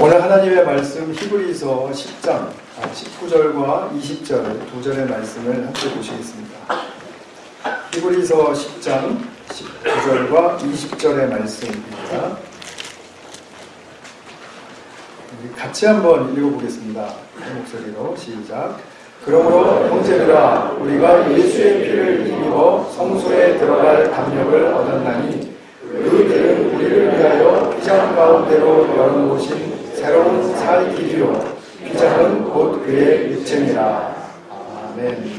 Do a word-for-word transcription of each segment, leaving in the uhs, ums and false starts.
오늘 하나님의 말씀 히브리서 십 장 십구 절과 이십 절 두 절의 말씀을 함께 보시겠습니다. 히브리서 십 장 십구 절과 이십 절의 말씀입니다. 같이 한번 읽어보겠습니다. 한 목소리로 시작. 그러므로 형제들아, 우리가 예수의 피를 힘입어 성소에 들어갈 담력을 얻었나니 그 길은 우리를 위하여 휘장 가운데로 열어놓으신 새로운 살 길이요 휘장은 곧 그의 육체니라. 아멘.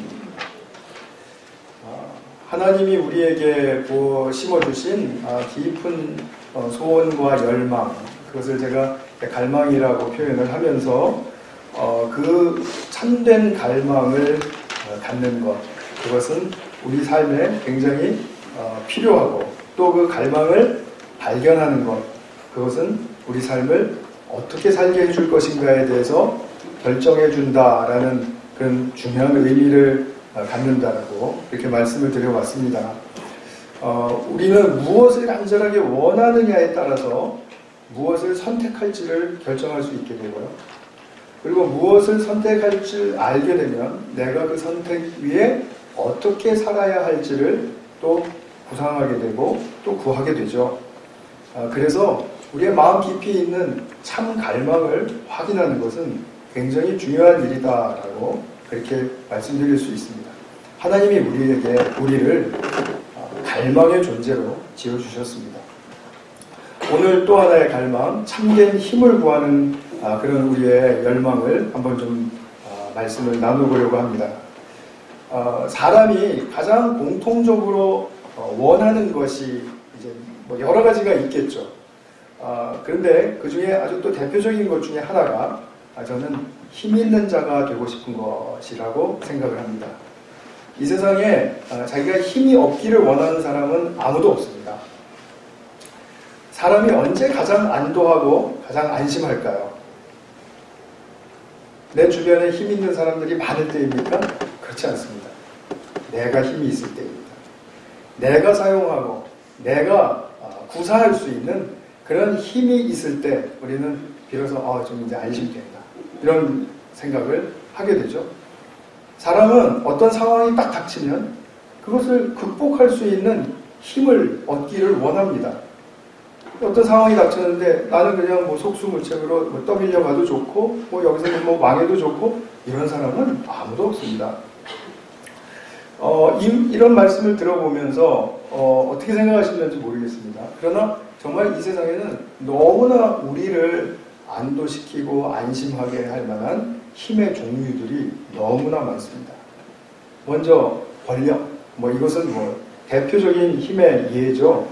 하나님이 우리에게 심어주신 깊은 소원과 열망, 그것을 제가 갈망이라고 표현을 하면서 그 참된 갈망을 갖는 것, 그것은 우리 삶에 굉장히 필요하고 또 그 갈망을 발견하는 것, 그것은 우리 삶을 어떻게 살게 해줄 것인가에 대해서 결정해 준다라는 그런 중요한 의미를 갖는다고 이렇게 말씀을 드려왔습니다. 어, 우리는 무엇을 간절하게 원하느냐에 따라서 무엇을 선택할지를 결정할 수 있게 되고요. 그리고 무엇을 선택할 줄 알게 되면 내가 그 선택 위에 어떻게 살아야 할지를 또 구상하게 되고 또 구하게 되죠. 아, 그래서 우리의 마음 깊이 있는 참 갈망을 확인하는 것은 굉장히 중요한 일이다라고 그렇게 말씀드릴 수 있습니다. 하나님이 우리에게 우리를 갈망의 존재로 지어주셨습니다. 오늘 또 하나의 갈망, 참된 힘을 구하는 그런 우리의 열망을 한번 좀 말씀을 나눠보려고 합니다. 사람이 가장 공통적으로 원하는 것이 이제 뭐 여러 가지가 있겠죠. 그런데 그 중에 아주 또 대표적인 것 중에 하나가 저는 힘 있는 자가 되고 싶은 것이라고 생각을 합니다. 이 세상에 자기가 힘이 없기를 원하는 사람은 아무도 없습니다. 사람이 언제 가장 안도하고 가장 안심할까요? 내 주변에 힘 있는 사람들이 많을 때입니까? 그렇지 않습니다. 내가 힘이 있을 때입니다. 내가 사용하고 내가 구사할 수 있는 그런 힘이 있을 때 우리는 비로소 아, 좀 이제 안심된다, 이런 생각을 하게 되죠. 사람은 어떤 상황이 딱 닥치면 그것을 극복할 수 있는 힘을 얻기를 원합니다. 어떤 상황이 닥쳤는데 나는 그냥 뭐 속수무책으로 뭐 떠밀려 가도 좋고 뭐 여기서 뭐 망해도 좋고 이런 사람은 아무도 없습니다. 어, 이, 이런 말씀을 들어보면서 어, 어떻게 생각하시는지 모르겠습니다. 그러나 정말 이 세상에는 너무나 우리를 안도시키고 안심하게 할 만한 힘의 종류들이 너무나 많습니다. 먼저 권력, 뭐 이것은 뭐 대표적인 힘의 예죠.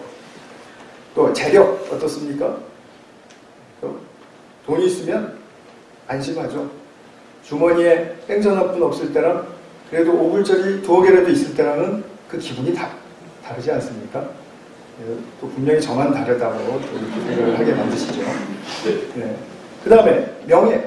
또 재력 어떻습니까? 또 돈이 있으면 안심하죠. 주머니에 땡전 한 푼 없을 때랑 그래도 오불짜리 두어 개라도 있을 때랑은 그 기분이 다, 다르지 않습니까? 또 분명히 저만 다르다고 또 이렇게 생각을 하게 만드시죠. 네. 그 다음에 명예,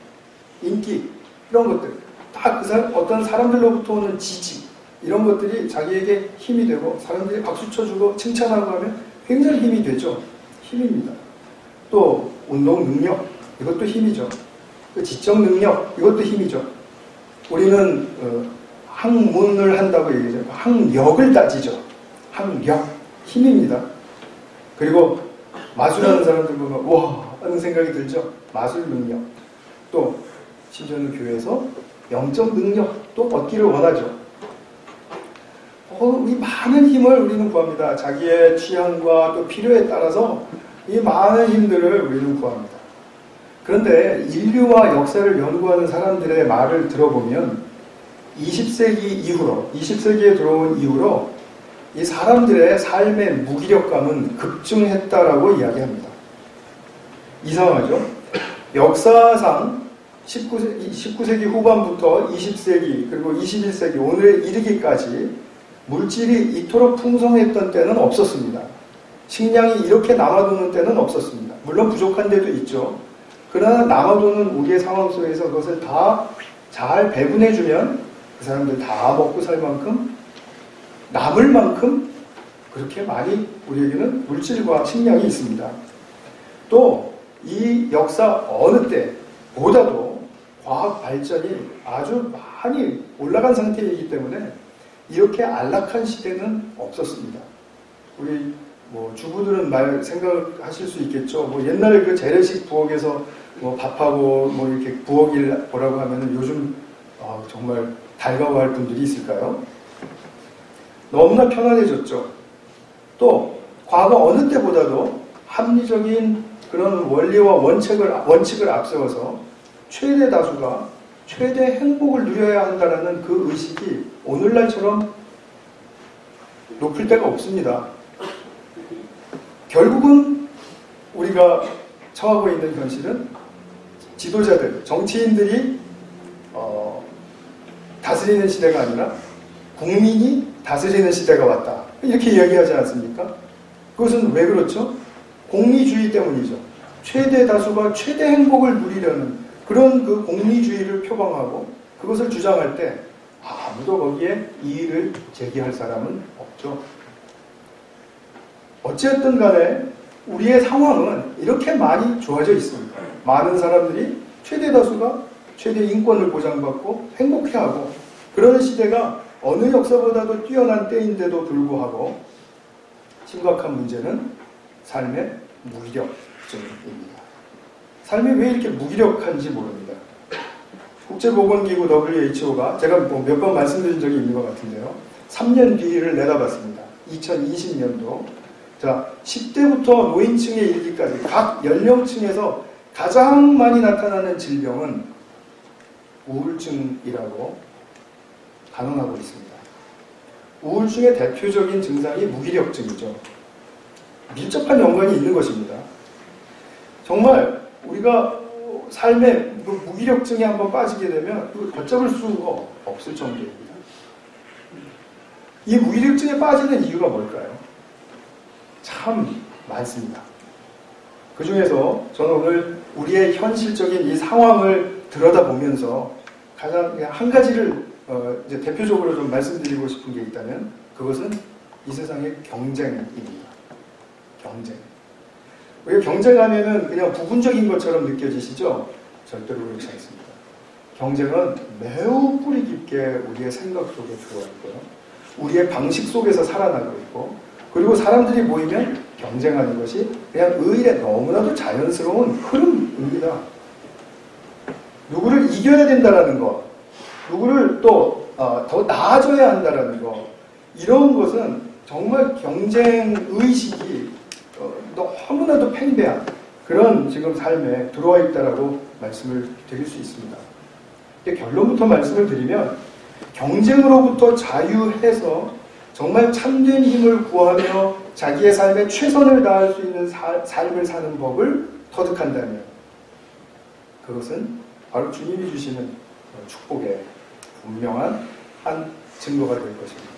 인기, 이런 것들. 다 그 사람, 어떤 사람들로부터 오는 지지, 이런 것들이 자기에게 힘이 되고 사람들이 박수 쳐주고 칭찬하고 하면 굉장히 힘이 되죠. 힘입니다. 또 운동 능력, 이것도 힘이죠. 또 지적 능력, 이것도 힘이죠. 우리는 어, 학문을 한다고 얘기하죠. 학력을 따지죠. 학력, 힘입니다. 그리고 마술하는 사람들 보면 와 하는 생각이 들죠. 마술 능력. 또 심지어는 교회에서 영적 능력도 얻기를 원하죠. 어, 이 많은 힘을 우리는 구합니다. 자기의 취향과 또 필요에 따라서 이 많은 힘들을 우리는 구합니다. 그런데 인류와 역사를 연구하는 사람들의 말을 들어보면 이십 세기 이후로, 이십 세기에 들어온 이후로 이 사람들의 삶의 무기력감은 급증했다라고 이야기합니다. 이상하죠? 역사상 십구 세기, 십구 세기 후반부터 이십 세기 그리고 이십일 세기 오늘에 이르기까지 물질이 이토록 풍성했던 때는 없었습니다. 식량이 이렇게 남아도는 때는 없었습니다. 물론 부족한 데도 있죠. 그러나 남아도는 우리의 상황 속에서 그것을 다 잘 배분해주면 그 사람들 다 먹고 살 만큼, 남을 만큼 그렇게 많이 우리에게는 물질과 식량이 있습니다. 또 이 역사 어느 때보다도 과학 발전이 아주 많이 올라간 상태이기 때문에 이렇게 안락한 시대는 없었습니다. 우리 뭐 주부들은 말 생각하실 수 있겠죠. 뭐 옛날에 그 재래식 부엌에서 뭐 밥하고 뭐 이렇게 부엌일 보라고 하면은 요즘 어 정말 달가워할 분들이 있을까요? 너무나 편안해졌죠. 또 과거 어느 때보다도 합리적인 그런 원리와 원칙을 원칙을 앞세워서 최대 다수가 최대 행복을 누려야 한다는 그 의식이 오늘날처럼 높을 때가 없습니다. 결국은 우리가 처하고 있는 현실은 지도자들, 정치인들이 어, 다스리는 시대가 아니라 국민이 다스리는 시대가 왔다. 이렇게 이야기하지 않습니까? 그것은 왜 그렇죠? 공리주의 때문이죠. 최대 다수가 최대 행복을 누리려는 그런 그 공리주의를 표방하고 그것을 주장할 때 아무도 거기에 이의를 제기할 사람은 없죠. 어쨌든 간에 우리의 상황은 이렇게 많이 좋아져 있습니다. 많은 사람들이 최대 다수가 최대 인권을 보장받고 행복해하고 그러는 시대가 어느 역사보다도 뛰어난 때인데도 불구하고 심각한 문제는 삶의 무기력증입니다. 삶이 왜 이렇게 무기력한지 모릅니다. 국제보건기구 더블유 에이치 오가 제가 뭐 몇 번 말씀드린 적이 있는 것 같은데요. 삼 년 뒤를 내다봤습니다. 이천이십 년도. 자, 십 대부터 노인층에 이르기까지 각 연령층에서 가장 많이 나타나는 질병은 우울증이라고 단언하고 있습니다. 우울증의 대표적인 증상이 무기력증이죠. 밀접한 연관이 있는 것입니다. 정말 우리가 삶의 무기력증에 한번 빠지게 되면 걷잡을 수가 없을 정도입니다. 이 무기력증에 빠지는 이유가 뭘까요? 참 많습니다. 그 중에서 저는 오늘 우리의 현실적인 이 상황을 들여다보면서 가장 한 가지를 어 이제 대표적으로 좀 말씀드리고 싶은 게 있다면 그것은 이 세상의 경쟁입니다. 경쟁. 우리가 경쟁하면은 그냥 부분적인 것처럼 느껴지시죠? 절대로 그렇지 않습니다. 경쟁은 매우 뿌리 깊게 우리의 생각 속에 들어와 있고요. 우리의 방식 속에서 살아나고 있고 그리고 사람들이 모이면 경쟁하는 것이 그냥 의일에 너무나도 자연스러운 흐름입니다. 누구를 이겨야 된다라는 것, 누구를 또 더 나아져야 한다라는 것, 이런 것은 정말 경쟁 의식이 너무나도 팽배한 그런 지금 삶에 들어와 있다라고 말씀을 드릴 수 있습니다. 결론부터 말씀을 드리면 경쟁으로부터 자유해서 정말 참된 힘을 구하며 자기의 삶에 최선을 다할 수 있는 사, 삶을 사는 법을 터득한다면 그것은 바로 주님이 주시는 축복의 분명한 한 증거가 될 것입니다.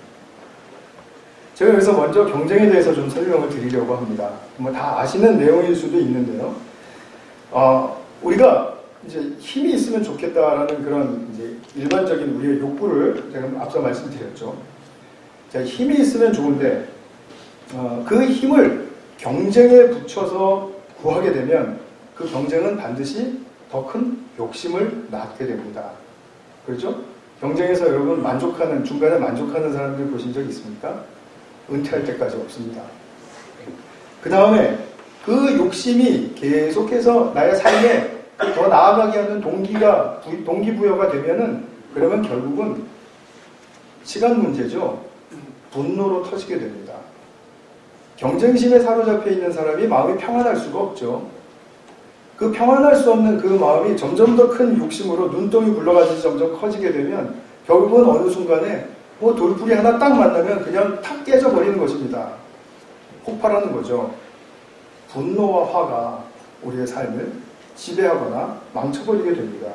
제가 그래서 먼저 경쟁에 대해서 좀 설명을 드리려고 합니다. 뭐 다 아시는 내용일 수도 있는데요. 어, 우리가 이제 힘이 있으면 좋겠다라는 그런 이제 일반적인 우리의 욕구를 제가 앞서 말씀드렸죠. 자, 힘이 있으면 좋은데 어, 그 힘을 경쟁에 붙여서 구하게 되면 그 경쟁은 반드시 더 큰 욕심을 낳게 됩니다. 그렇죠? 경쟁에서 여러분 만족하는 중간에 만족하는 사람들 보신 적 있습니까? 은퇴할 때까지 없습니다. 그 다음에 그 욕심이 계속해서 나의 삶에 더 나아가게 하는 동기가, 동기부여가 되면은 그러면 결국은 시간 문제죠. 분노로 터지게 됩니다. 경쟁심에 사로잡혀 있는 사람이 마음이 평안할 수가 없죠. 그 평안할 수 없는 그 마음이 점점 더 큰 욕심으로 눈덩이 굴러가듯이 점점 커지게 되면 결국은 어느 순간에 뭐 돌풀이 하나 딱 만나면 그냥 탁 깨져버리는 것입니다. 폭발하는 거죠. 분노와 화가 우리의 삶을 지배하거나 망쳐버리게 됩니다.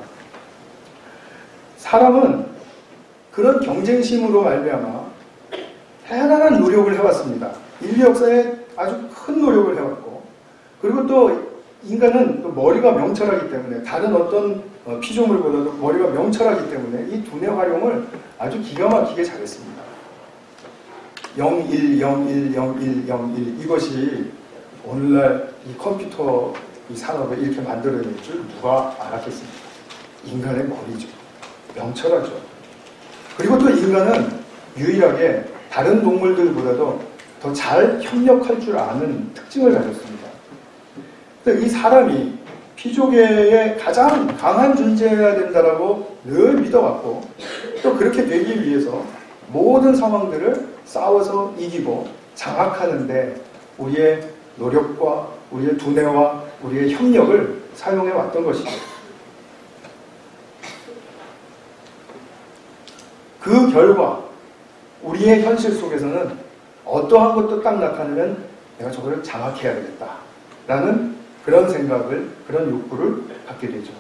사람은 그런 경쟁심으로 말미암아 대단한 노력을 해왔습니다. 인류 역사에 아주 큰 노력을 해왔고 그리고 또 인간은 또 머리가 명철하기 때문에 다른 어떤 피조물보다도 머리가 명철하기 때문에 이 두뇌 활용을 아주 기가 막히게 잘했습니다. 영일, 영일, 영일, 영일 이것이 오늘날 이 컴퓨터 이 산업을 이렇게 만들어낼 줄 누가 알았겠습니까? 인간의 머리죠. 명철하죠. 그리고 또 인간은 유일하게 다른 동물들보다도 더 잘 협력할 줄 아는 특징을 가졌습니다. 이 사람이 피조계의 가장 강한 존재여야 된다라고 늘 믿어왔고, 또 그렇게 되기 위해서 모든 상황들을 싸워서 이기고 장악하는데 우리의 노력과 우리의 두뇌와 우리의 협력을 사용해 왔던 것이죠. 그 결과 우리의 현실 속에서는 어떠한 것도 딱 나타나면 내가 저거를 장악해야 되겠다라는 그런 생각을, 그런 욕구를 갖게 되죠.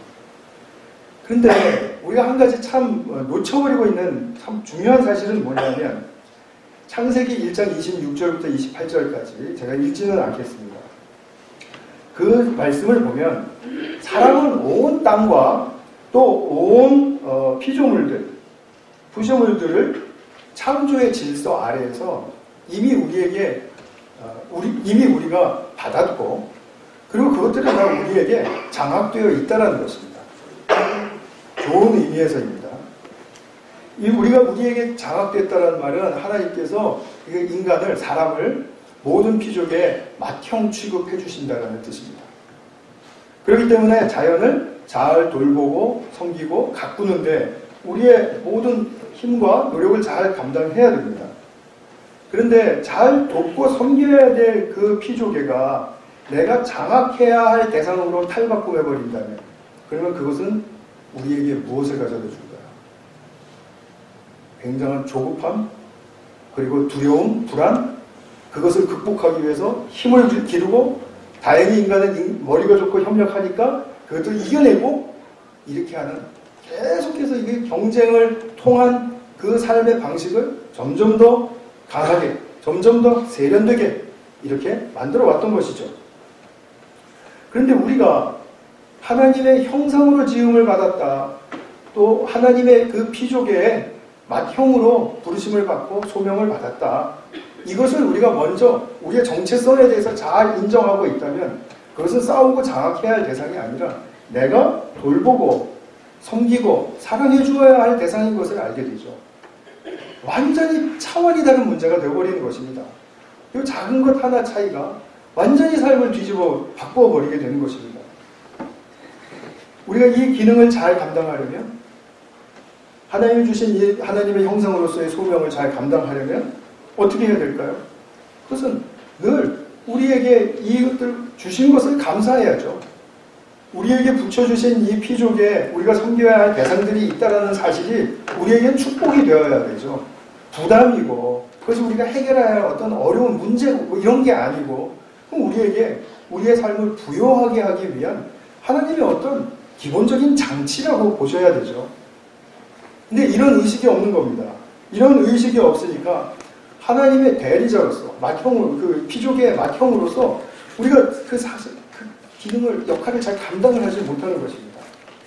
그런데 우리가 한 가지 참 놓쳐버리고 있는 참 중요한 사실은 뭐냐면, 창세기 일 장 이십육 절부터 이십팔 절까지 제가 읽지는 않겠습니다. 그 말씀을 보면 사람은 온 땅과 또 온 어, 피조물들, 부조물들을 창조의 질서 아래에서 이미 우리에게 어, 우리, 이미 우리가 받았고, 그리고 그것들이 다 우리에게 장악되어 있다는 것입니다. 좋은 의미에서입니다. 이 우리가 우리에게 장악됐다는 말은 하나님께서 인간을, 사람을 모든 피조계의 맏형 취급해 주신다는 뜻입니다. 그렇기 때문에 자연을 잘 돌보고 섬기고 가꾸는데 우리의 모든 힘과 노력을 잘 감당해야 됩니다. 그런데 잘 돕고 섬겨야 될 그 피조계가 내가 장악해야 할 대상으로 탈바꿈해버린다면, 그러면 그것은 우리에게 무엇을 가져다 줄까요? 굉장한 조급함, 그리고 두려움, 불안, 그것을 극복하기 위해서 힘을 기르고, 다행히 인간은 머리가 좋고 협력하니까 그것도 이겨내고, 이렇게 하는, 계속해서 이게 경쟁을 통한 그 삶의 방식을 점점 더 강하게, 점점 더 세련되게 이렇게 만들어 왔던 것이죠. 그런데 우리가 하나님의 형상으로 지음을 받았다, 또 하나님의 그 피조계의 맏형으로 부르심을 받고 소명을 받았다, 이것을 우리가 먼저 우리의 정체성에 대해서 잘 인정하고 있다면 그것은 싸우고 장악해야 할 대상이 아니라 내가 돌보고 섬기고 사랑해 주어야 할 대상인 것을 알게 되죠. 완전히 차원이 다른 문제가 되어버리는 것입니다. 이 작은 것 하나 차이가 완전히 삶을 뒤집어 바꿔버리게 되는 것입니다. 우리가 이 기능을 잘 감당하려면, 하나님이 주신 이 하나님의 형상으로서의 소명을 잘 감당하려면 어떻게 해야 될까요? 그것은 늘 우리에게 이것들 주신 것을 감사해야죠. 우리에게 붙여주신 이 피조계에 우리가 섬겨야 할 대상들이 있다는 사실이 우리에겐 축복이 되어야 되죠. 부담이고, 그것이 우리가 해결해야 할 어떤 어려운 문제고 뭐 이런 게 아니고, 우리에게 우리의 삶을 부요하게 하기 위한 하나님의 어떤 기본적인 장치라고 보셔야 되죠. 근데 이런 의식이 없는 겁니다. 이런 의식이 없으니까 하나님의 대리자로서, 맏형으로, 그 피조계의 맏형으로서 우리가 그 사실, 그 기능을, 역할을 잘 감당을 하지 못하는 것입니다.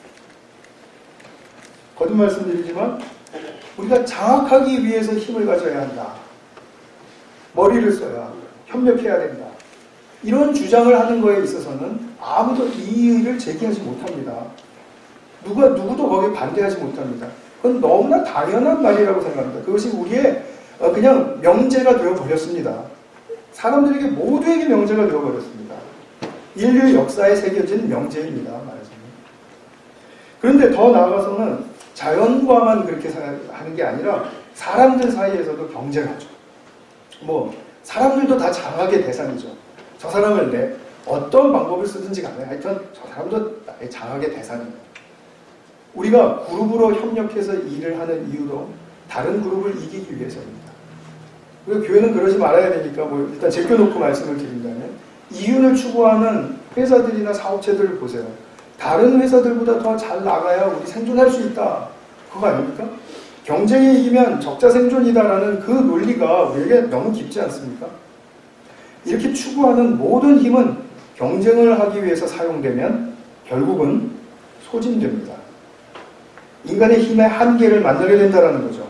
거듭 말씀드리지만 우리가 장악하기 위해서 힘을 가져야 한다, 머리를 써야 한다, 협력해야 된다, 이런 주장을 하는 거에 있어서는 아무도 이의를 제기하지 못합니다. 누가, 누구도 거기에 반대하지 못합니다. 그건 너무나 당연한 말이라고 생각합니다. 그것이 우리의 그냥 명제가 되어버렸습니다. 사람들에게 모두에게 명제가 되어버렸습니다. 인류 역사에 새겨진 명제입니다. 말하자면. 그런데 더 나아가서는 자연과만 그렇게 하는 게 아니라 사람들 사이에서도 경쟁하죠. 뭐 사람들도 다 장악의 대상이죠. 저 사람을 내 어떤 방법을 쓰든지 간에 하여튼 저 사람도 나의 장악의 대상입니다. 우리가 그룹으로 협력해서 일을 하는 이유도 다른 그룹을 이기기 위해서입니다. 우리가 교회는 그러지 말아야 되니까 뭐 일단 제껴놓고 말씀을 드린다면, 이윤을 추구하는 회사들이나 사업체들을 보세요. 다른 회사들보다 더 잘 나가야 우리 생존할 수 있다, 그거 아닙니까? 경쟁에 이기면 적자 생존이다라는 그 논리가 우리에게 너무 깊지 않습니까? 이렇게 추구하는 모든 힘은 경쟁을 하기 위해서 사용되면 결국은 소진됩니다. 인간의 힘의 한계를 만들게 된다는 거죠.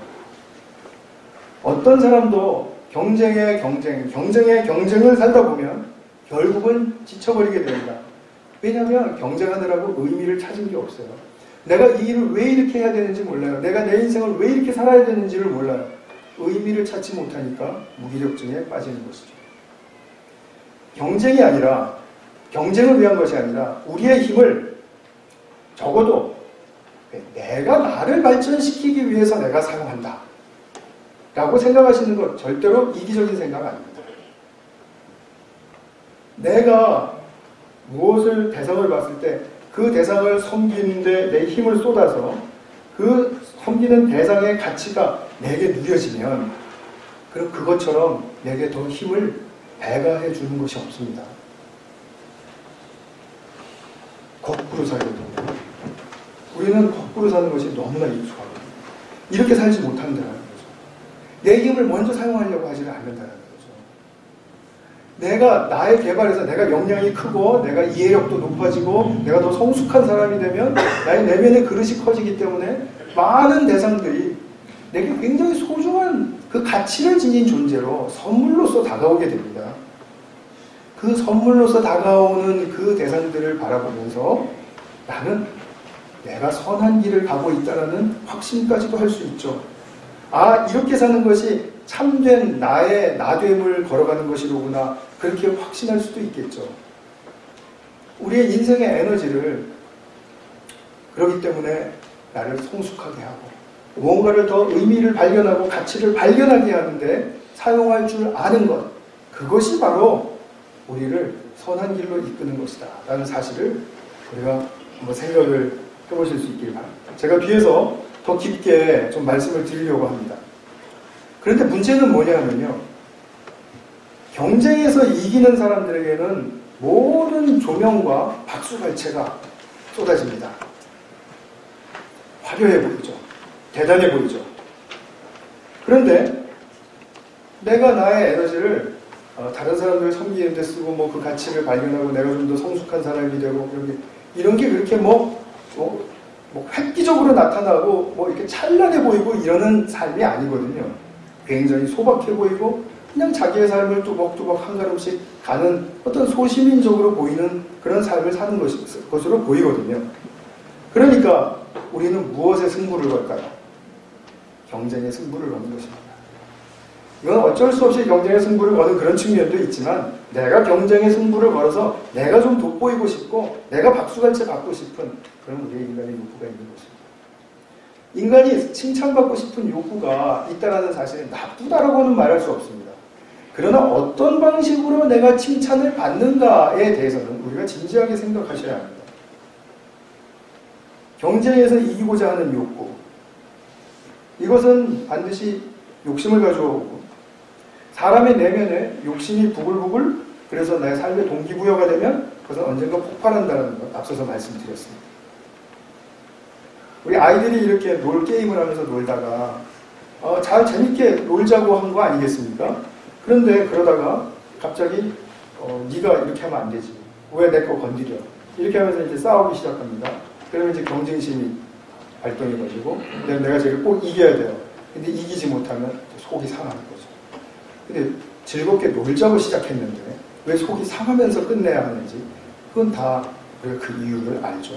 어떤 사람도 경쟁의 경쟁, 경쟁의 경쟁을 살다 보면 결국은 지쳐버리게 됩니다. 왜냐하면 경쟁하느라고 의미를 찾은 게 없어요. 내가 이 일을 왜 이렇게 해야 되는지 몰라요. 내가 내 인생을 왜 이렇게 살아야 되는지를 몰라요. 의미를 찾지 못하니까 무기력증에 빠지는 것이죠. 경쟁이 아니라, 경쟁을 위한 것이 아니라 우리의 힘을 적어도 내가 나를 발전시키기 위해서 내가 사용한다 라고 생각하시는 것 절대로 이기적인 생각 아닙니다. 내가 무엇을 대상을 봤을 때 그 대상을 섬기는데 내 힘을 쏟아서 그 섬기는 대상의 가치가 내게 누려지면 그럼 그것처럼 내게 더 힘을 배가해 주는 것이 없습니다. 거꾸로 살게 됩니다. 우리는 거꾸로 사는 것이 너무나 익숙하거든요. 이렇게 살지 못한다는 거죠. 내 힘을 먼저 사용하려고 하지는 않는다는 거죠. 내가 나의 개발에서 내가 역량이 크고 내가 이해력도 높아지고 내가 더 성숙한 사람이 되면 나의 내면의 그릇이 커지기 때문에 많은 대상들이 내게 굉장히 소중한 그 가치를 지닌 존재로 선물로서 다가오게 됩니다. 그 선물로서 다가오는 그 대상들을 바라보면서 나는 내가 선한 길을 가고 있다는 확신까지도 할 수 있죠. 아, 이렇게 사는 것이 참된 나의 나됨을 걸어가는 것이로구나. 그렇게 확신할 수도 있겠죠. 우리의 인생의 에너지를 그렇기 때문에 나를 성숙하게 하고 무언가를 더 의미를 발견하고 가치를 발견하게 하는데 사용할 줄 아는 것, 그것이 바로 우리를 선한 길로 이끄는 것이다 라는 사실을 우리가 한번 생각을 해보실 수 있기를 바랍니다. 제가 뒤에서 더 깊게 좀 말씀을 드리려고 합니다. 그런데 문제는 뭐냐면요, 경쟁에서 이기는 사람들에게는 모든 조명과 박수갈채가 쏟아집니다. 화려해 보이죠. 대단해 보이죠. 그런데 내가 나의 에너지를 어, 다른 사람들을 섬기는 데 쓰고 뭐 그 가치를 발견하고 내가 좀 더 성숙한 사람이 되고 이런 게, 이런 게 그렇게 뭐, 뭐, 뭐 획기적으로 나타나고 뭐 이렇게 찬란해 보이고 이러는 삶이 아니거든요. 굉장히 소박해 보이고 그냥 자기의 삶을 뚜벅뚜벅 한 걸음씩 가는 어떤 소시민적으로 보이는 그런 삶을 사는 것이, 것으로 보이거든요. 그러니까 우리는 무엇에 승부를 걸까요? 경쟁의 승부를 거는 것입니다. 이건 어쩔 수 없이 경쟁의 승부를 거는 그런 측면도 있지만 내가 경쟁의 승부를 걸어서 내가 좀 돋보이고 싶고 내가 박수갈채 받고 싶은 그런 우리의 인간의 욕구가 있는 것입니다. 인간이 칭찬받고 싶은 욕구가 있다는 사실은 나쁘다라고는 말할 수 없습니다. 그러나 어떤 방식으로 내가 칭찬을 받는가에 대해서는 우리가 진지하게 생각하셔야 합니다. 경쟁에서 이기고자 하는 욕구, 이것은 반드시 욕심을 가져오고 사람의 내면에 욕심이 부글부글, 그래서 나의 삶의 동기부여가 되면 그것은 언젠가 폭발한다는 것 앞서서 말씀드렸습니다. 우리 아이들이 이렇게 놀 게임을 하면서 놀다가 어, 잘 재밌게 놀자고 한 거 아니겠습니까? 그런데 그러다가 갑자기 어, 네가 이렇게 하면 안 되지, 왜 내 거 건드려, 이렇게 하면서 이제 싸우기 시작합니다. 그러면 이제 경쟁심이 발동이 걸리고 내가 쟤를 꼭 이겨야 돼요. 근데 이기지 못하면 속이 상하는 거죠. 근데 즐겁게 놀자고 시작했는데 왜 속이 상하면서 끝내야 하는지, 그건 다 우리가 그 이유를 알죠.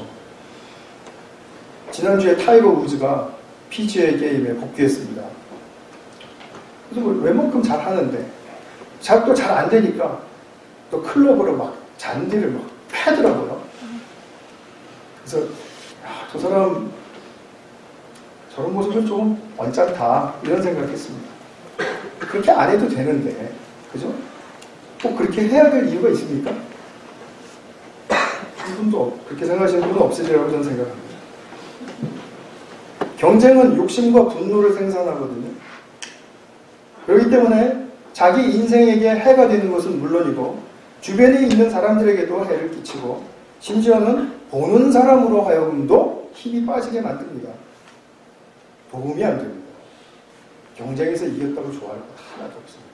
지난주에 타이거 우즈가 피지에이 게임에 복귀했습니다. 그래서 웬만큼 잘 하는데 또 잘 안 되니까 또 클럽으로 막 잔디를 막 패더라고요. 그래서 야, 저 사람 저런 모습은 좀 언짢다 이런 생각했습니다. 그렇게 안 해도 되는데, 그죠? 꼭 그렇게 해야 될 이유가 있습니까? 한 분도 그렇게 생각하시는 분은 없으시라고 저는 생각합니다. 경쟁은 욕심과 분노를 생산하거든요. 그렇기 때문에 자기 인생에게 해가 되는 것은 물론이고 주변에 있는 사람들에게도 해를 끼치고 심지어는 보는 사람으로 하여금도 힘이 빠지게 만듭니다. 도움이 안 됩니다. 경쟁에서 이겼다고 좋아할 것 하나도 없습니다.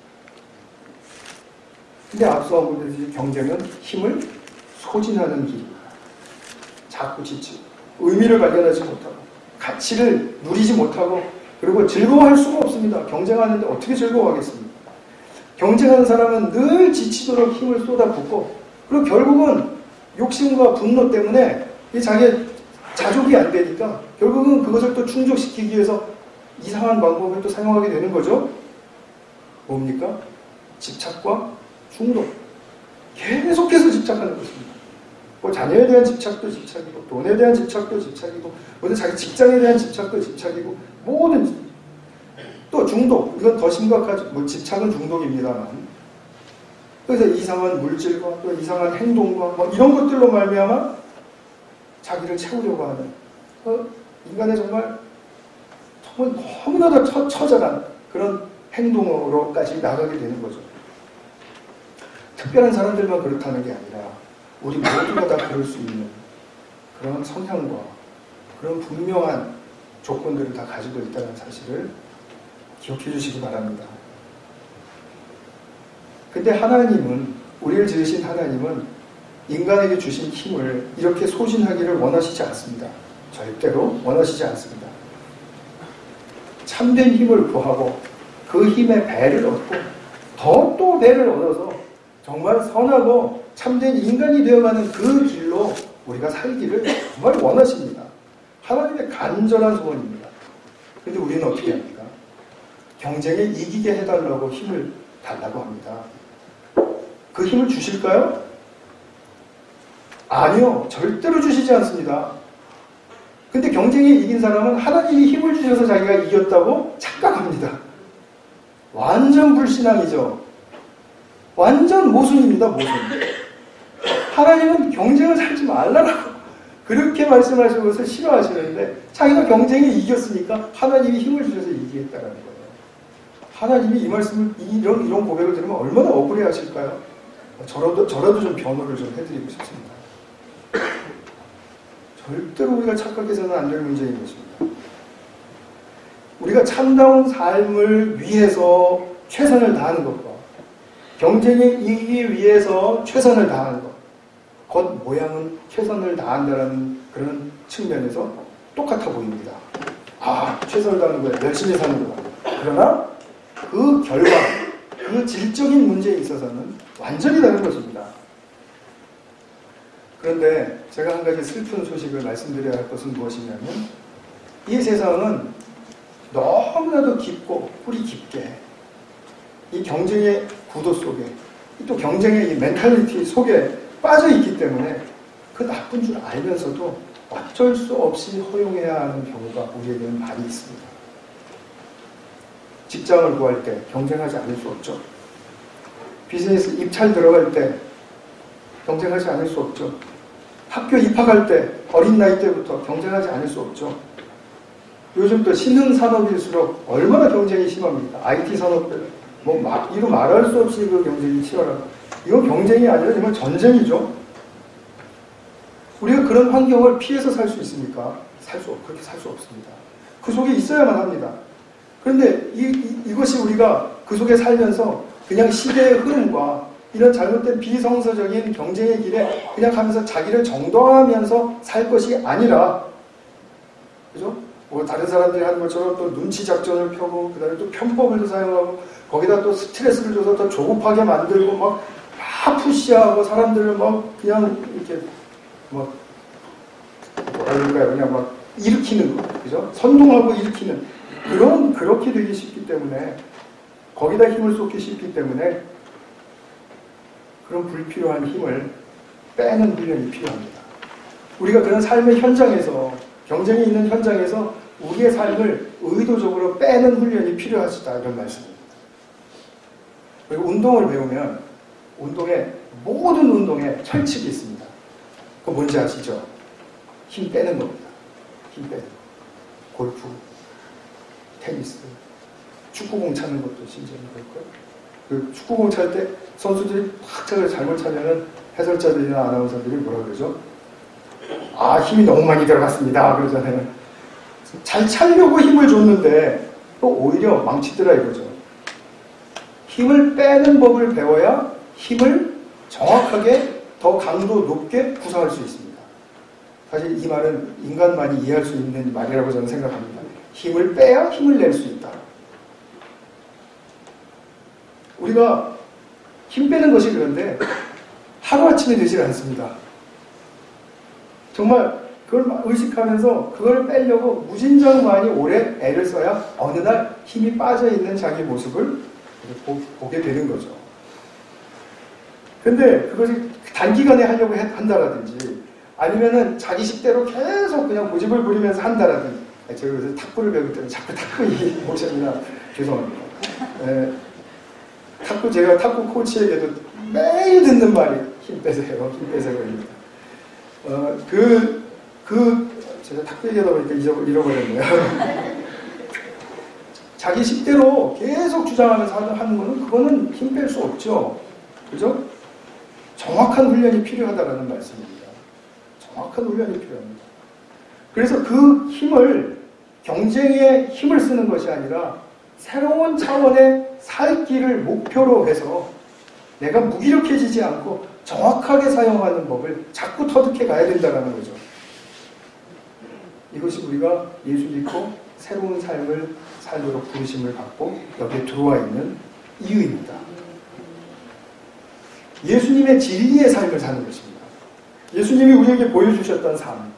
근데 앞서 보듯이 경쟁은 힘을 소진하는 길입니다. 자꾸 지치고 의미를 발견하지 못하고 가치를 누리지 못하고 그리고 즐거워할 수가 없습니다. 경쟁하는데 어떻게 즐거워하겠습니까? 경쟁하는 사람은 늘 지치도록 힘을 쏟아붓고 그리고 결국은 욕심과 분노 때문에 이 자기의 자족이 안 되니까 결국은 그것을 또 충족시키기 위해서 이상한 방법을 또 사용하게 되는 거죠. 뭡니까? 집착과 중독. 계속해서 집착하는 것입니다. 뭐 자녀에 대한 집착도 집착이고, 돈에 대한 집착도 집착이고, 모든 자기 직장에 대한 집착도 집착이고, 모든 또 중독. 이건 더 심각하죠. 뭐 집착은 중독입니다만. 그래서 이상한 물질과 또 이상한 행동과 뭐 이런 것들로 말미암아 자기를 채우려고 하는 어, 인간의 정말 정말 너무나도 처, 처절한 그런 행동으로까지 나가게 되는 거죠. 특별한 사람들만 그렇다는 게 아니라 우리 모두가 다 그럴 수 있는 그런 성향과 그런 분명한 조건들을 다 가지고 있다는 사실을 기억해 주시기 바랍니다. 근데 하나님은, 우리를 지으신 하나님은 인간에게 주신 힘을 이렇게 소진하기를 원하시지 않습니다. 절대로 원하시지 않습니다. 참된 힘을 구하고 그 힘의 배를 얻고 더 또 배를 얻어서 정말 선하고 참된 인간이 되어가는 그 길로 우리가 살기를 정말 원하십니다. 하나님의 간절한 소원입니다. 그런데 우리는 어떻게 합니까? 경쟁에 이기게 해달라고 힘을 달라고 합니다. 그 힘을 주실까요? 아니요. 절대로 주시지 않습니다. 근데 경쟁에 이긴 사람은 하나님이 힘을 주셔서 자기가 이겼다고 착각합니다. 완전 불신앙이죠. 완전 모순입니다. 모순. 하나님은 경쟁을 살지 말라고 그렇게 말씀하시는 것을 싫어하시는데 자기가 경쟁에 이겼으니까 하나님이 힘을 주셔서 이기겠다는 거예요. 하나님이 이 말씀을, 이런, 이런 고백을 들으면 얼마나 억울해 하실까요? 저라도, 저라도 좀 변호를 좀 해드리고 싶습니다. 절대로 우리가 착각해서는 안 될 문제인 것입니다. 우리가 참다운 삶을 위해서 최선을 다하는 것과 경쟁에 이기기 위해서 최선을 다하는 것, 겉 모양은 최선을 다한다는 그런 측면에서 똑같아 보입니다. 아, 최선을 다하는 거야. 열심히 사는 거야. 그러나 그 결과, 그 질적인 문제에 있어서는 완전히 다른 것입니다. 그런데 제가 한 가지 슬픈 소식을 말씀드려야 할 것은 무엇이냐면 이 세상은 너무나도 깊고 뿌리 깊게 이 경쟁의 구도 속에 또 경쟁의 이 멘탈리티 속에 빠져 있기 때문에 그 나쁜 줄 알면서도 어쩔 수 없이 허용해야 하는 경우가 우리에게는 많이 있습니다. 직장을 구할 때 경쟁하지 않을 수 없죠. 비즈니스 입찰 들어갈 때 경쟁하지 않을 수 없죠. 학교 입학할 때 어린 나이 때부터 경쟁하지 않을 수 없죠. 요즘 또 신흥 산업일수록 얼마나 경쟁이 심합니까? 아이티 산업들 뭐 막 이거 말할 수 없이 그 경쟁이 치열하다. 이건 경쟁이 아니라 정말 전쟁이죠. 우리가 그런 환경을 피해서 살 수 있습니까? 살 수 없, 그렇게 살 수 없습니다. 그 속에 있어야만 합니다. 그런데 이, 이, 이것이 우리가 그 속에 살면서 그냥 시대의 흐름과 이런 잘못된 비성서적인 경쟁의 길에 그냥 가면서 자기를 정당화하면서 살 것이 아니라, 그죠? 뭐 다른 사람들이 하는 것처럼 또 눈치 작전을 펴고, 그 다음에 또 편법을 사용하고, 거기다 또 스트레스를 줘서 더 조급하게 만들고, 막, 막 푸시하고, 사람들을 막 그냥 이렇게, 막, 뭐라 그럴까요? 그냥 막 일으키는 거, 그죠? 선동하고 일으키는, 그런, 그렇게 되기 쉽기 때문에, 거기다 힘을 쏟기 쉽기 때문에, 그런 불필요한 힘을 빼는 훈련이 필요합니다. 우리가 그런 삶의 현장에서, 경쟁이 있는 현장에서 우리의 삶을 의도적으로 빼는 훈련이 필요하시다, 이런 말씀입니다. 그리고 운동을 배우면 운동에, 모든 운동에 철칙이 있습니다. 그거 뭔지 아시죠? 힘 빼는 겁니다. 힘 빼는 거. 골프, 테니스, 축구공 차는 것도 심지어 그럴까요? 그 축구공 찰 때 선수들이 확 차를 잘못 차면은 해설자들이나 아나운서들이 뭐라 그러죠? 아, 힘이 너무 많이 들어갔습니다. 그러잖아요. 잘 차려고 힘을 줬는데 또 오히려 망치더라 이거죠. 힘을 빼는 법을 배워야 힘을 정확하게 더 강도 높게 구사할 수 있습니다. 사실 이 말은 인간만이 이해할 수 있는 말이라고 저는 생각합니다. 힘을 빼야 힘을 낼 수 있다. 우리가 힘 빼는 것이 그런데 하루아침에 되질 않습니다. 정말 그걸 막 의식하면서 그걸 빼려고 무진장 많이 오래 애를 써야 어느 날 힘이 빠져있는 자기 모습을 보게 되는 거죠. 근데 그것이 단기간에 하려고 한다라든지 아니면은 자기 식대로 계속 그냥 고집을 부리면서 한다라든지, 제가 그래서 탁구를 배울 때는 자꾸 탁구 얘기 모션이나 죄송합니다. 에, 탁구, 제가 탁구 코치에게도 매일 듣는 말이 힘 빼세요, 힘 빼세요입니다. 어, 그, 그, 제가 탁구 얘기하다 보니까 잊어, 잃어버렸네요. 자기 식대로 계속 주장하면서 하는 거는 그거는 힘 뺄 수 없죠. 그죠? 정확한 훈련이 필요하다는 말씀입니다. 정확한 훈련이 필요합니다. 그래서 그 힘을 경쟁에 힘을 쓰는 것이 아니라 새로운 차원의 살 길을 목표로 해서 내가 무기력해지지 않고 정확하게 사용하는 법을 자꾸 터득해 가야 된다는 거죠. 이것이 우리가 예수 믿고 새로운 삶을 살도록 부르심을 받고 여기에 들어와 있는 이유입니다. 예수님의 진리의 삶을 사는 것입니다. 예수님이 우리에게 보여주셨던 삶.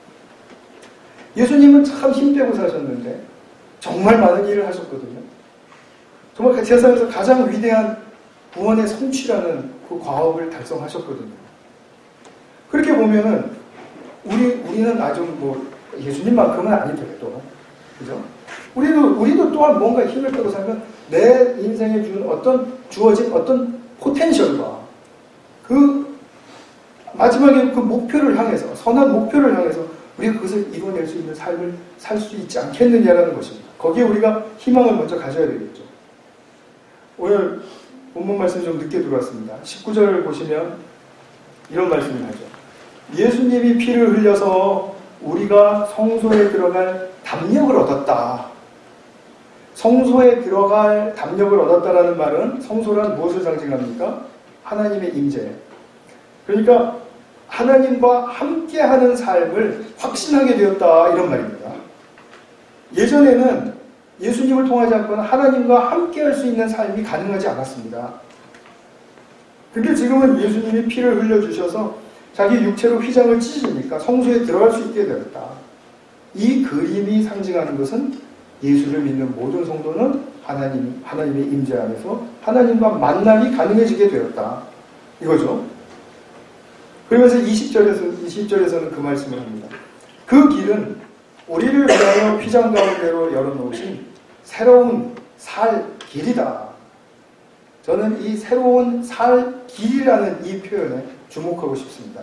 예수님은 참 힘 빼고 사셨는데 정말 많은 일을 하셨거든요. 정말 세상에서 가장 위대한 구원의 성취라는 그 과업을 달성하셨거든요. 그렇게 보면은 우리 우리는 아주 뭐 예수님만큼은 아니더라도, 그죠? 우리도 우리도 또한 뭔가 힘을 빼고 살면 내 인생에 준 어떤 주어진 어떤 포텐셜과 그 마지막에 그 목표를 향해서, 선한 목표를 향해서 우리가 그것을 이뤄낼 수 있는 삶을 살 수 있지 않겠느냐라는 것입니다. 거기에 우리가 희망을 먼저 가져야 되겠죠. 오늘 본문 말씀 좀 늦게 들어왔습니다. 십구 절을 보시면 이런 말씀을 하죠. 예수님이 피를 흘려서 우리가 성소에 들어갈 담력을 얻었다. 성소에 들어갈 담력을 얻었다라는 말은 성소란 무엇을 상징합니까? 하나님의 임재. 그러니까 하나님과 함께하는 삶을 확신하게 되었다, 이런 말입니다. 예전에는 예수님을 통하지 않고는 하나님과 함께할 수 있는 삶이 가능하지 않았습니다. 근데 지금은 예수님이 피를 흘려주셔서 자기 육체로 휘장을 찢으니까 성소에 들어갈 수 있게 되었다. 이 그림이 상징하는 것은 예수를 믿는 모든 성도는 하나님, 하나님의 임재 안에서 하나님과 만남이 가능해지게 되었다, 이거죠. 그러면서 이십 절에서, 이십 절에서는 그 말씀을 합니다. 그 길은 우리를 위하여 휘장 가운데로 열어놓으신 새로운 살 길이다. 저는 이 새로운 살 길이라는 이 표현에 주목하고 싶습니다.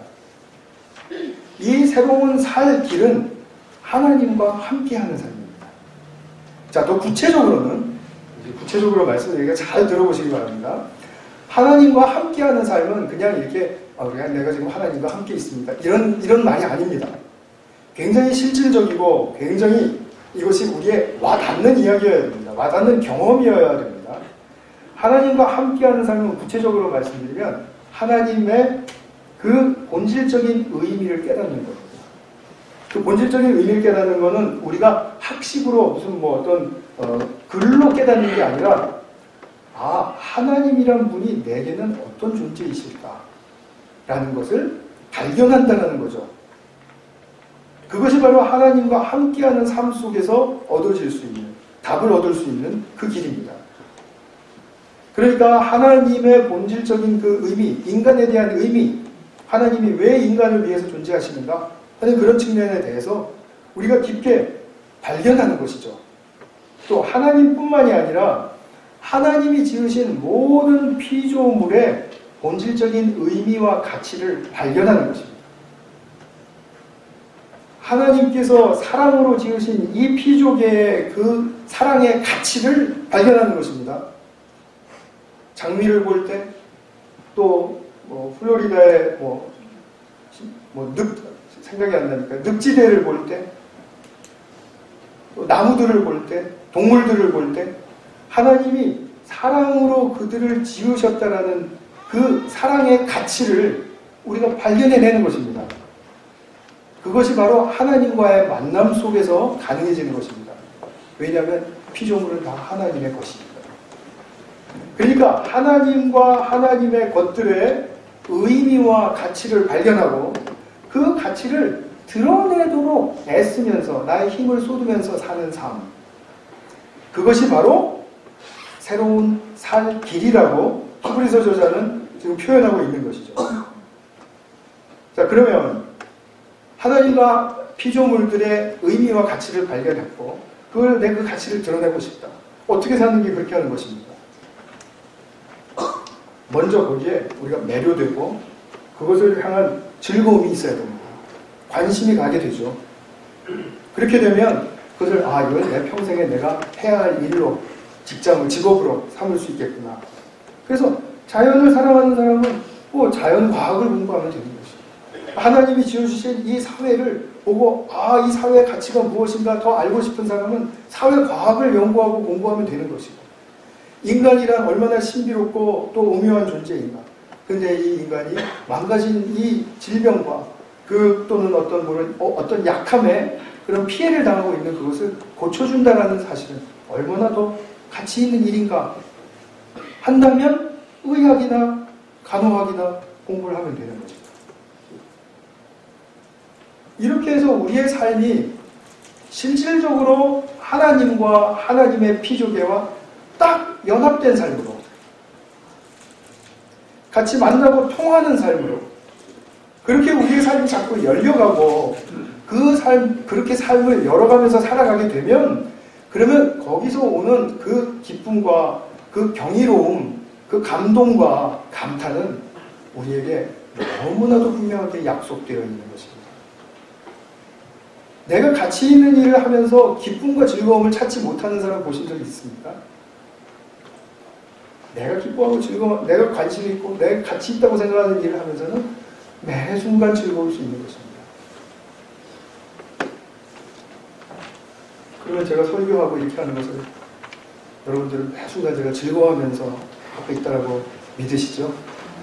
이 새로운 살 길은 하나님과 함께하는 삶입니다. 자, 더 구체적으로는, 구체적으로 말씀드리니까 잘 들어보시기 바랍니다. 하나님과 함께하는 삶은 그냥 이렇게 아, 그냥 내가 지금 하나님과 함께 있습니다, 이런 이런 말이 아닙니다. 굉장히 실질적이고 굉장히 이것이 우리의 와닿는 이야기여야 됩니다. 와닿는 경험이어야 됩니다. 하나님과 함께하는 삶은 구체적으로 말씀드리면 하나님의 그 본질적인 의미를 깨닫는 겁니다. 그 본질적인 의미를 깨닫는 것은 우리가 학식으로 무슨 뭐 어떤 어, 글로 깨닫는 게 아니라, 아, 하나님이란 분이 내게는 어떤 존재이실까? 라는 것을 발견한다는 거죠. 그것이 바로 하나님과 함께하는 삶 속에서 얻어질 수 있는, 답을 얻을 수 있는 그 길입니다. 그러니까 하나님의 본질적인 그 의미, 인간에 대한 의미, 하나님이 왜 인간을 위해서 존재하시는가 하는 그런 측면에 대해서 우리가 깊게 발견하는 것이죠. 또 하나님뿐만이 아니라 하나님이 지으신 모든 피조물의 본질적인 의미와 가치를 발견하는 것입니다. 하나님께서 사랑으로 지으신 이 피조계의 그 사랑의 가치를 발견하는 것입니다. 장미를 볼 때, 또 뭐 플로리다의 뭐, 뭐 늪, 생각이 안 나니까 늪지대를 볼 때, 또 나무들을 볼 때, 동물들을 볼 때, 하나님이 사랑으로 그들을 지으셨다라는 그 사랑의 가치를 우리가 발견해내는 것입니다. 그것이 바로 하나님과의 만남 속에서 가능해지는 것입니다. 왜냐하면 피조물은 다 하나님의 것입니다. 그러니까 하나님과 하나님의 것들의 의미와 가치를 발견하고 그 가치를 드러내도록 애쓰면서 나의 힘을 쏟으면서 사는 삶. 그것이 바로 새로운 살 길이라고 히브리서 저자는 지금 표현하고 있는 것이죠. 자, 그러면 하나님과 피조물들의 의미와 가치를 발견했고 그걸 내 그 가치를 드러내고 싶다. 어떻게 사는 게 그렇게 하는 것입니까? 먼저 거기에 우리가 매료되고 그것을 향한 즐거움이 있어야 됩니다. 관심이 가게 되죠. 그렇게 되면 그것을 아 이건 내 평생에 내가 해야 할 일로 직장을 직업으로 삼을 수 있겠구나. 그래서 자연을 사랑하는 사람은 뭐 자연과학을 공부하면 되는 것이죠. 하나님이 지어주신 이 사회를 보고 아 이 사회의 가치가 무엇인가 더 알고 싶은 사람은 사회과학을 연구하고 공부하면 되는 것이고 인간이란 얼마나 신비롭고 또 오묘한 존재인가. 근데 이 인간이 망가진 이 질병과 그 또는 어떤 모른 어, 어떤 약함에 그런 피해를 당하고 있는 그것을 고쳐준다라는 사실은 얼마나 더 가치 있는 일인가 한다면 의학이나 간호학이나 공부를 하면 되는 거죠. 이렇게 해서 우리의 삶이 실질적으로 하나님과 하나님의 피조계와 딱 연합된 삶으로 같이 만나고 통하는 삶으로 그렇게 우리의 삶이 자꾸 열려가고 그 삶, 그렇게 삶을 열어가면서 살아가게 되면 그러면 거기서 오는 그 기쁨과 그 경이로움, 그 감동과 감탄은 우리에게 너무나도 분명하게 약속되어 있는 것입니다. 내가 가치 있는 일을 하면서 기쁨과 즐거움을 찾지 못하는 사람 보신 적 있습니까? 내가 기뻐하고 즐거워, 내가 관심 있고 내가 가치 있다고 생각하는 일을 하면서는 매 순간 즐거울 수 있는 것입니다. 그러면 제가 설교하고 이렇게 하는 것을 여러분들은 매 순간 제가 즐거워하면서 하고 있다고 믿으시죠?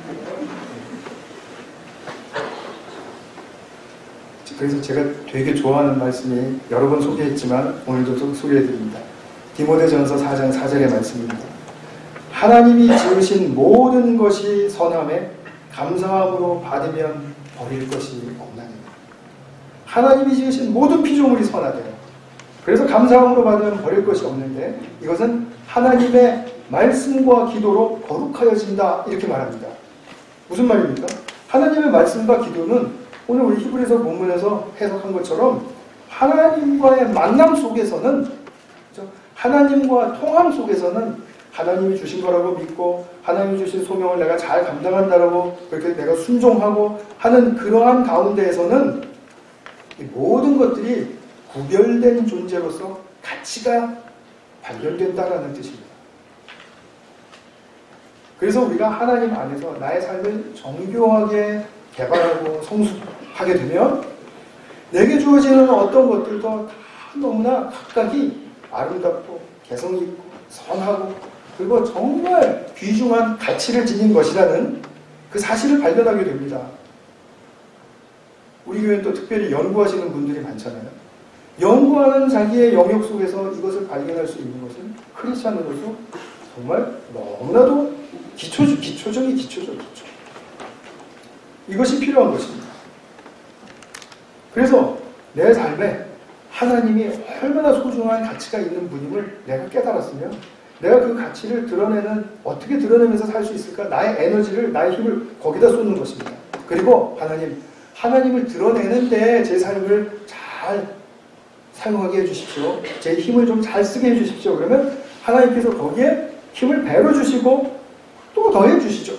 그래서 제가 되게 좋아하는 말씀이 여러 번 소개했지만 오늘도 소개해드립니다. 디모데전서 사 장 사 절의 말씀입니다. 하나님이 지으신 모든 것이 선함에 감사함으로 받으면 버릴 것이 없나니. 하나님이 지으신 모든 피조물이 선하대요. 그래서 감사함으로 받으면 버릴 것이 없는데 이것은 하나님의 말씀과 기도로 거룩하여진다 이렇게 말합니다. 무슨 말입니까? 하나님의 말씀과 기도는 오늘 우리 히브리서 본문에서 해석한 것처럼 하나님과의 만남 속에서는 그렇죠? 하나님과 통함 속에서는 하나님이 주신 거라고 믿고 하나님이 주신 소명을 내가 잘 감당한다라고 그렇게 내가 순종하고 하는 그러한 가운데에서는 이 모든 것들이 구별된 존재로서 가치가 발견된다라는 뜻입니다. 그래서 우리가 하나님 안에서 나의 삶을 정교하게 개발하고 성숙하게 되면 내게 주어지는 어떤 것들도 다 너무나 각각이 아름답고 개성이 있고 선하고 그리고 정말 귀중한 가치를 지닌 것이라는 그 사실을 발견하게 됩니다. 우리 교회는 또 특별히 연구하시는 분들이 많잖아요. 연구하는 자기의 영역 속에서 이것을 발견할 수 있는 것은 크리스찬으로서 정말 너무나도 기초, 기초 중의 기초죠, 기초. 이것이 필요한 것입니다. 그래서 내 삶에 하나님이 얼마나 소중한 가치가 있는 분임을 내가 깨달았으면 내가 그 가치를 드러내는, 어떻게 드러내면서 살 수 있을까? 나의 에너지를, 나의 힘을 거기다 쏟는 것입니다. 그리고 하나님, 하나님을 드러내는데 제 삶을 잘 사용하게 해주십시오. 제 힘을 좀 잘 쓰게 해주십시오. 그러면 하나님께서 거기에 힘을 배로 주시고 또 더해 주시죠.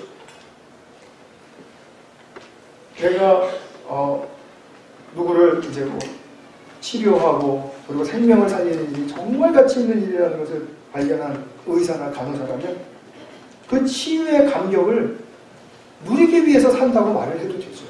내가 어, 누구를 이제 뭐 치료하고 그리고 생명을 살리는 일이 정말 가치 있는 일이라는 것을 발견한 의사나 간호사라면 그 치유의 감격을 누리기 위해서 산다고 말을 해도 되죠.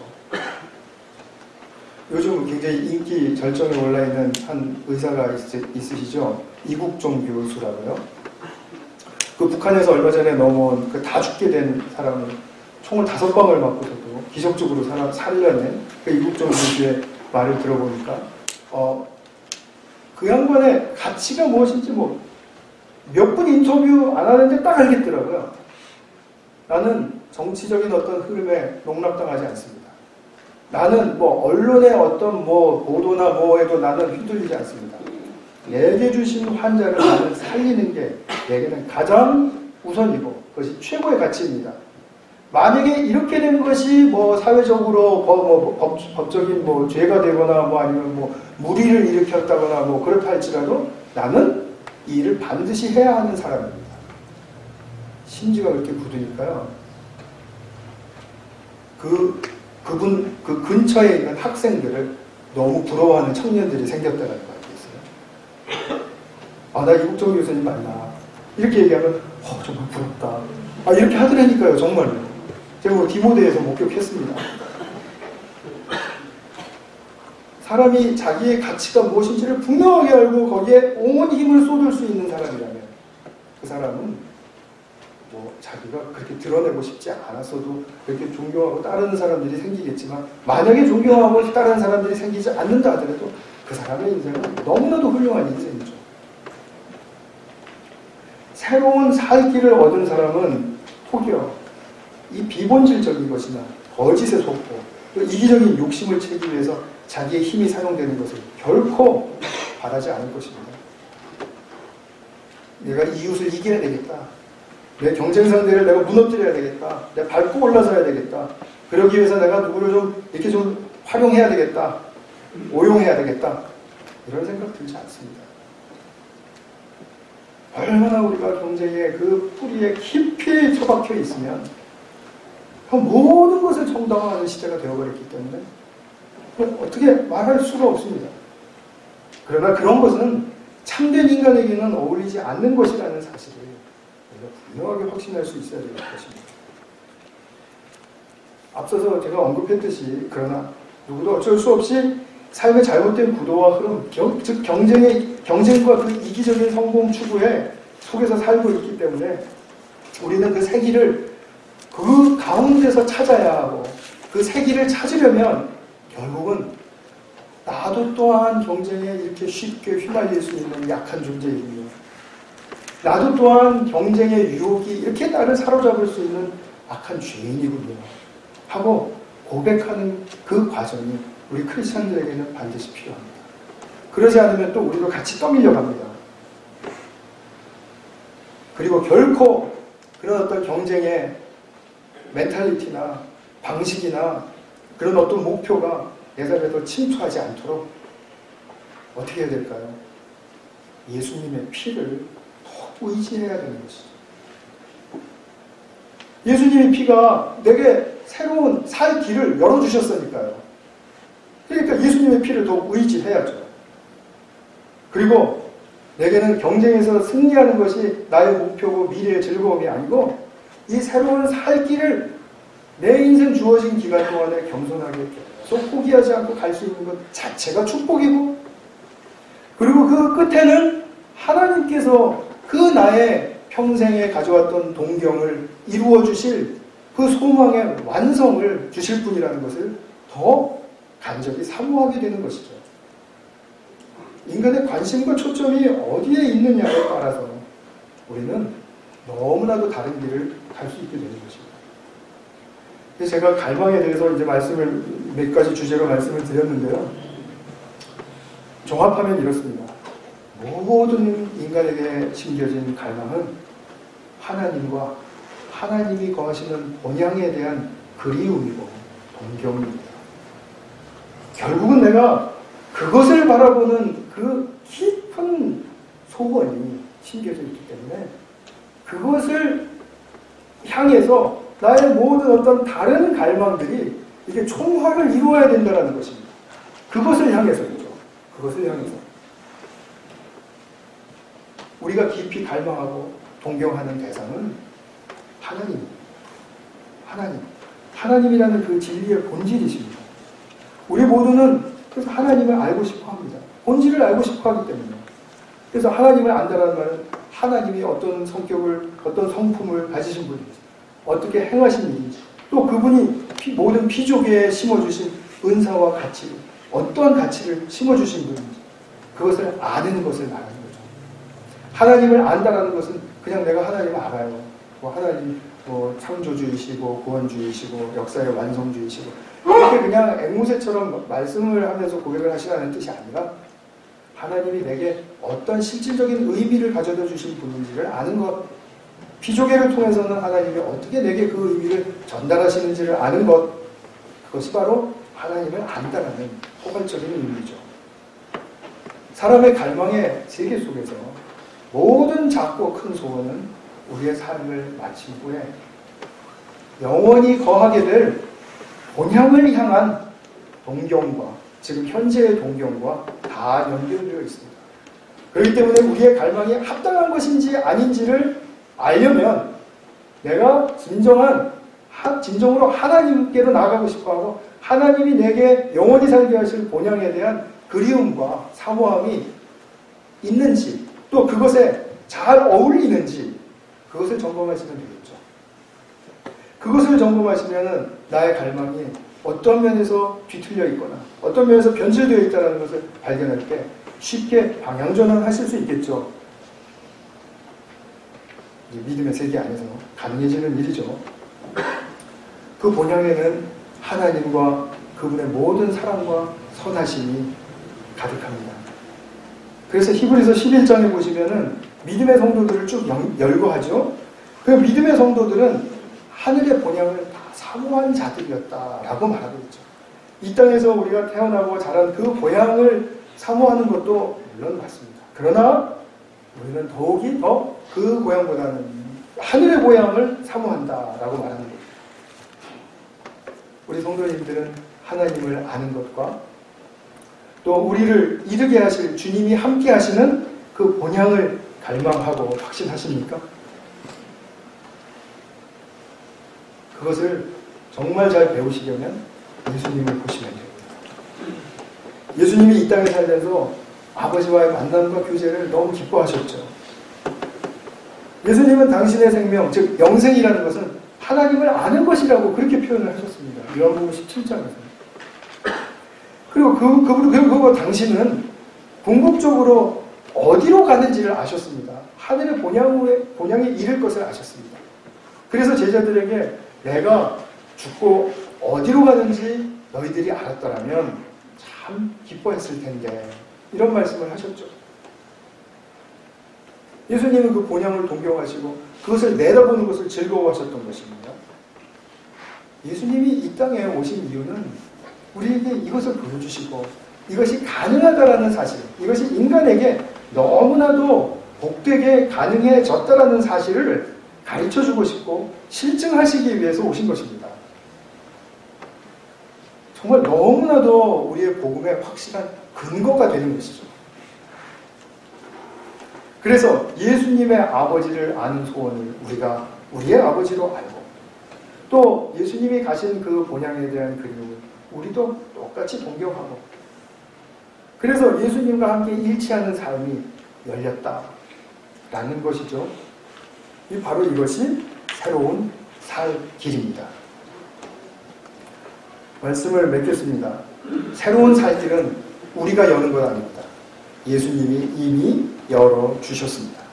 요즘 굉장히 인기 절정에 올라있는 한 의사가 있, 있으시죠? 이국종 교수라고요. 그 북한에서 얼마 전에 넘어온 그 다 죽게 된 사람을 총을 다섯 방을 맞고서도 기적적으로 살아, 살려낸 그 이국종 교수의 말을 들어보니까 어, 그 양반의 가치가 무엇인지 뭐 몇 분 인터뷰 안 하는데 딱 알겠더라고요. 나는 정치적인 어떤 흐름에 농락당하지 않습니다. 나는 뭐 언론의 어떤 뭐 보도나 뭐에도 나는 휘둘리지 않습니다. 내게 주신 환자를 나는 살리는 게 내게는 가장 우선이고 그것이 최고의 가치입니다. 만약에 이렇게 된 것이 뭐 사회적으로 법, 뭐 법, 법적인 뭐 죄가 되거나 뭐 아니면 뭐 무리를 일으켰다거나 뭐 그렇다 할지라도 나는 이 일을 반드시 해야 하는 사람입니다. 심지가 그렇게 굳으니까요. 그, 그분, 그 근처에 있는 학생들을 너무 부러워하는 청년들이 생겼다는 거 아니겠어요? 아, 나 이국정 교수님 만나. 이렇게 얘기하면, 어, 정말 부럽다. 아, 이렇게 하더라니까요, 정말로. 제가 뭐 디모데에서 목격했습니다. 사람이 자기의 가치가 무엇인지를 분명하게 알고 거기에 온 힘을 쏟을 수 있는 사람이라면 그 사람은 뭐 자기가 그렇게 드러내고 싶지 않았어도 그렇게 존경하고 따르는 사람들이 생기겠지만 만약에 존경하고 따르는 사람들이 생기지 않는다 하더라도 그 사람의 인생은 너무나도 훌륭한 인생이죠. 새로운 살 길을 얻은 사람은 혹여 이 비본질적인 것이나 거짓에 속고 또 이기적인 욕심을 채기 위해서 자기의 힘이 사용되는 것을 결코 바라지 않을 것입니다. 내가 이웃을 이겨야 되겠다. 내 경쟁 상대를 내가 무너뜨려야 되겠다. 내가 밟고 올라서야 되겠다. 그러기 위해서 내가 누구를 좀 이렇게 좀 활용해야 되겠다. 오용해야 되겠다. 이런 생각 들지 않습니다. 얼마나 우리가 경쟁의 그 뿌리에 깊이 처박혀 있으면 그 모든 것을 정당화하는 시대가 되어버렸기 때문에 어떻게 말할 수가 없습니다. 그러나 그런 것은 참된 인간에게는 어울리지 않는 것이라는 사실을 우리가 분명하게 확신할 수 있어야 될 것입니다. 앞서서 제가 언급했듯이 그러나 누구도 어쩔 수 없이 삶의 잘못된 구도와 흐름, 경, 즉 경쟁의, 경쟁과 그 이기적인 성공 추구에 속에서 살고 있기 때문에 우리는 그 세기를 그 가운데서 찾아야 하고 그 세기를 찾으려면 결국은 나도 또한 경쟁에 이렇게 쉽게 휘말릴 수 있는 약한 존재이군요. 나도 또한 경쟁의 유혹이 이렇게 나를 사로잡을 수 있는 악한 죄인이군요. 하고 고백하는 그 과정이 우리 크리스천들에게는 반드시 필요합니다. 그러지 않으면 또 우리도 같이 떠밀려 갑니다. 그리고 결코 그런 어떤 경쟁의 멘탈리티나 방식이나 그런 어떤 목표가 내 삶에도 침투하지 않도록 어떻게 해야 될까요? 예수님의 피를 더 의지해야 되는 것이죠. 예수님의 피가 내게 새로운 살 길을 열어주셨으니까요. 그러니까 예수님의 피를 더 의지해야죠. 그리고 내게는 경쟁에서 승리하는 것이 나의 목표고 미래의 즐거움이 아니고 이 새로운 살 길을 내 인생 주어진 기간 동안에 겸손하게 계속 포기하지 않고 갈 수 있는 것 자체가 축복이고 그리고 그 끝에는 하나님께서 그 나의 평생에 가져왔던 동경을 이루어 주실 그 소망의 완성을 주실 분이라는 것을 더 간절히 사모하게 되는 것이죠. 인간의 관심과 초점이 어디에 있느냐에 따라서 우리는 너무나도 다른 길을 갈 수 있게 되는 것입니다. 그래서 제가 갈망에 대해서 이제 말씀을 몇 가지 주제로 말씀을 드렸는데요. 종합하면 이렇습니다. 모든 인간에게 심겨진 갈망은 하나님과 하나님이 거하시는 본향에 대한 그리움이고 동경입니다. 결국은 내가 그것을 바라보는 그 깊은 소원이 심겨져 있기 때문에 그것을 향해서 나의 모든 어떤 다른 갈망들이 이게 총화를 이루어야 된다는 것입니다. 그것을 향해서죠. 그것을 향해서. 우리가 깊이 갈망하고 동경하는 대상은 하나님입니다. 하나님. 하나님이라는 그 진리의 본질이십니다. 우리 모두는 그래서 하나님을 알고 싶어 합니다. 본질을 알고 싶어 하기 때문에. 그래서 하나님을 안다는 말은 하나님이 어떤 성격을, 어떤 성품을 가지신 분인지, 어떻게 행하신 일인지, 또 그분이 피, 모든 피조계에 심어주신 은사와 가치, 어떠한 가치를 심어주신 분인지, 그것을 아는 것을 말하는 거죠. 하나님을 안다라는 것은 그냥 내가 하나님을 알아요. 뭐 하나님 뭐 창조주이시고 구원주이시고 역사의 완성주이시고 이렇게 그냥 앵무새처럼 말씀을 하면서 고백을 하시라는 뜻이 아니라 하나님이 내게 어떤 실질적인 의미를 가져다 주신 분인지를 아는 것, 피조개를 통해서는 하나님이 어떻게 내게 그 의미를 전달하시는지를 아는 것, 그것이 바로 하나님을 안다라는 포괄적인 의미죠. 사람의 갈망의 세계 속에서 모든 작고 큰 소원은 우리의 삶을 마친 후에 영원히 거하게 될 본향을 향한 동경과, 지금 현재의 동경과 다 연결되어 있습니다. 그렇기 때문에 우리의 갈망이 합당한 것인지 아닌지를 알려면 내가 진정한, 진정으로 하나님께로 나아가고 싶어하고 하나님이 내게 영원히 살게 하실 본향에 대한 그리움과 사모함이 있는지, 또 그것에 잘 어울리는지 그것을 점검하시면 되겠죠. 그것을 점검하시면 나의 갈망이 어떤 면에서 뒤틀려 있거나 어떤 면에서 변질되어 있다는 것을 발견할 때 쉽게 방향 전환하실 수 있겠죠. 믿음의 세계 안에서 가능해지는 일이죠. 그 본향에는 하나님과 그분의 모든 사랑과 선하심이 가득합니다. 그래서 히브리서 십일 장에 보시면은 믿음의 성도들을 쭉 열거하죠. 그 믿음의 성도들은 하늘의 본향을 다 사모한 자들이었다라고 말하고 있죠. 이 땅에서 우리가 태어나고 자란 그 본향을 사모하는 것도 물론 맞습니다. 그러나 우리는 더욱이 더 그 고향보다는 하늘의 고향을 사모한다라고 말하는 거예요. 우리 성도님들은 하나님을 아는 것과 또 우리를 이르게 하실 주님이 함께 하시는 그 본향을 갈망하고 확신하십니까? 그것을 정말 잘 배우시려면 예수님을 보시면 됩니다. 예수님이 이 땅에 살면서 아버지와의 만남과 교제를 너무 기뻐하셨죠. 예수님은 당신의 생명, 즉 영생이라는 것은 하나님을 아는 것이라고 그렇게 표현을 하셨습니다. 요한복음 십칠 장에서. 그리고 그, 그, 그리고 그 당신은 궁극적으로 어디로 가는지를 아셨습니다. 하늘의 본향에, 본향에 이를 것을 아셨습니다. 그래서 제자들에게 내가 죽고 어디로 가는지 너희들이 알았더라면 참 기뻐했을 텐데 이런 말씀을 하셨죠. 예수님은 그 본향을 동경하시고 그것을 내다보는 것을 즐거워하셨던 것입니다. 예수님이 이 땅에 오신 이유는 우리에게 이것을 보여주시고 이것이 가능하다라는 사실, 이것이 인간에게 너무나도 복되게 가능해졌다라는 사실을 가르쳐주고 싶고 실증하시기 위해서 오신 것입니다. 정말 너무나도 우리의 복음의 확실한 근거가 되는 것이죠. 그래서 예수님의 아버지를 아는 소원을 우리가 우리의 아버지로 알고 또 예수님이 가신 그 본향에 대한 그리움을 우리도 똑같이 동경하고 그래서 예수님과 함께 일치하는 삶이 열렸다라는 것이죠. 바로 이것이 새로운 살 길입니다. 말씀을 맺겠습니다. 새로운 살 길은 우리가 여는 것 아닙니다. 예수님이 이미 열어주셨습니다.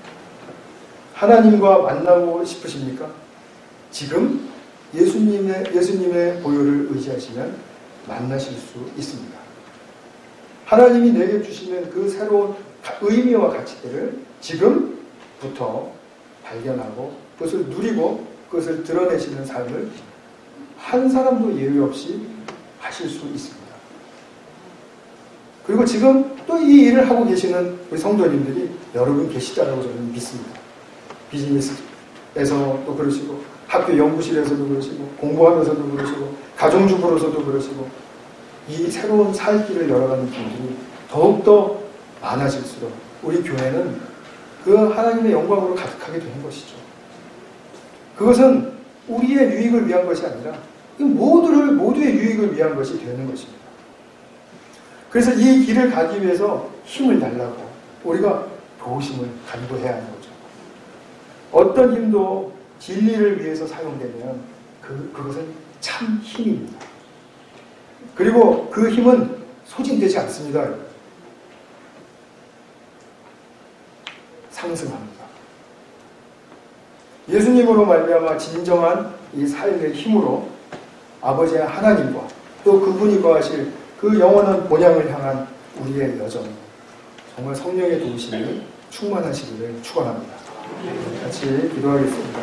하나님과 만나고 싶으십니까? 지금 예수님의, 예수님의 보혈을 의지하시면 만나실 수 있습니다. 하나님이 내게 주시는 그 새로운 의미와 가치들을 지금부터 발견하고 그것을 누리고 그것을 드러내시는 삶을 한 사람도 예외 없이 하실 수 있습니다. 그리고 지금 또 이 일을 하고 계시는 우리 성도님들이 여러분 계시다라고 저는 믿습니다. 비즈니스에서 또 그러시고 학교 연구실에서도 그러시고 공부하면서도 그러시고 가정주부로서도 그러시고 이 새로운 살 길을 열어가는 분들이 더욱더 많아질수록 우리 교회는 그 하나님의 영광으로 가득하게 되는 것이죠. 그것은 우리의 유익을 위한 것이 아니라 모두를, 모두의 유익을 위한 것이 되는 것입니다. 그래서 이 길을 가기 위해서 힘을 달라고 우리가 도심을 간구해야 하는 거죠. 어떤 힘도 진리를 위해서 사용되면 그, 그것은 참 힘입니다. 그리고 그 힘은 소진되지 않습니다. 상승합니다. 예수님으로 말미암아 진정한 이 삶의 힘으로 아버지의 하나님과 또 그분이 거하실 그 영원한 본향을 향한 우리의 여정, 정말 성령의 도우심이 충만하시기를 축원합니다. 같이 기도하겠습니다.